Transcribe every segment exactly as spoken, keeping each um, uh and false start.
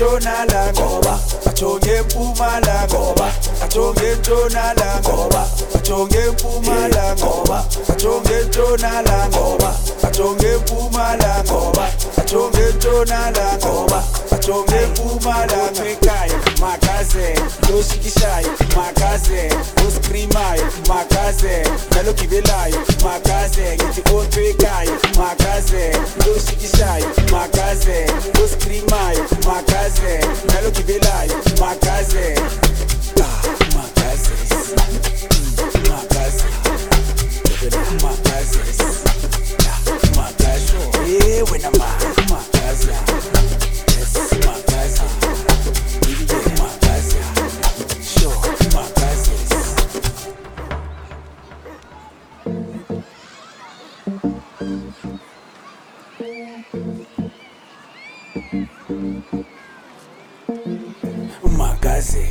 ntshonalanga ngoba bajonge empumalanga ngoba bajonge ntshonalanga ngoba bajonge empumalanga ngoba bajonge ntshonalanga ngoba bajonge empumalanga ngoba bajonge ntshonalanga ngoba bajonge empumalanga ekhaya makaze loshikishayo makaze uskrimayo makaze nalogibelayo makaze ngithi otho ekhaya makaze loshikishayo makaze uskrimayo makaze nalogibelayo makaze ah makaze makaze makaze makaze eh wena ma makaze yes makaze bibi makaze sure makaze Magaze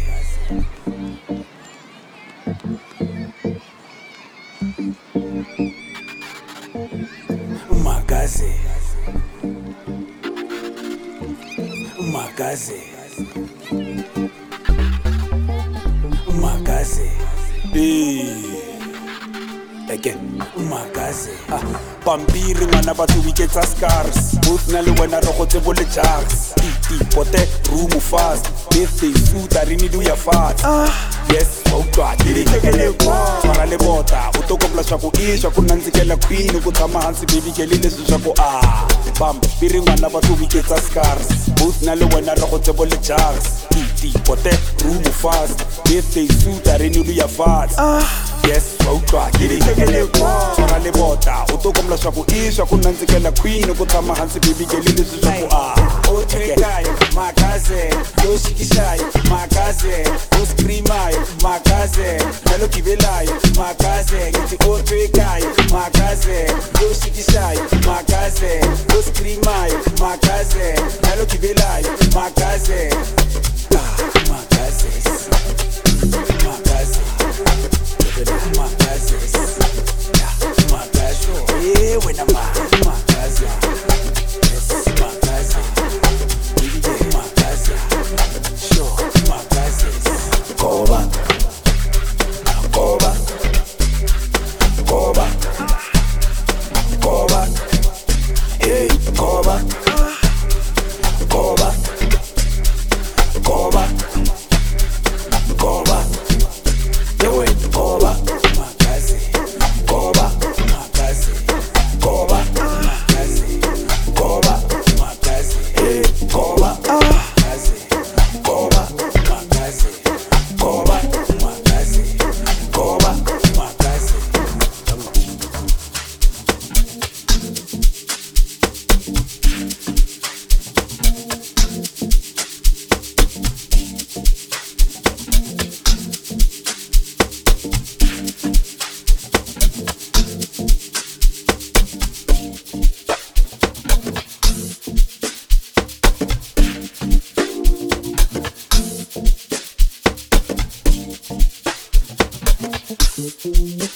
Magaze Magaze Magaze eh again Magaze ah pampiri ngwana batho we get scars both na le wena re go tsebo le jars ti pote room fast birthday suit a rini do ya fast yes utwa diri kekele kwa le bota u to kopla swa ku iswa ku nandzikela queen ku tshama hansi baby ke leswi swa ku ah pampiri ngwana batho we get scars both na le wena re go tsebo le jars ti pote room fast birthday suit a rini do ya fast yes utwa diri kekele kwa le bota u to kopla swa ku iswa ku nandzikela queen ku tshama hansi baby ke leswi swa ku ah Otekayo, makaze, loshikishayo, makaze, uskrimayo, makaze, nalogibelayo, makaze, ngithi otekayo, makaze, loshikishayo, makaze, uskrimayo, makaze, nalogibelayo, makaze, ah, makaze, makaze, makaze, makaze, eh, wena ma, makaze, yes, makaze. Koba, Koba, Koba, Koba, hey, Koba, Koba, Koba, Koba, yo, Koba, makaze, Koba, makaze, Koba, makaze, Koba, makaze, hey, Koba, makaze, Koba, makaze. Koba, makaze, Koba, makaze. Thank you.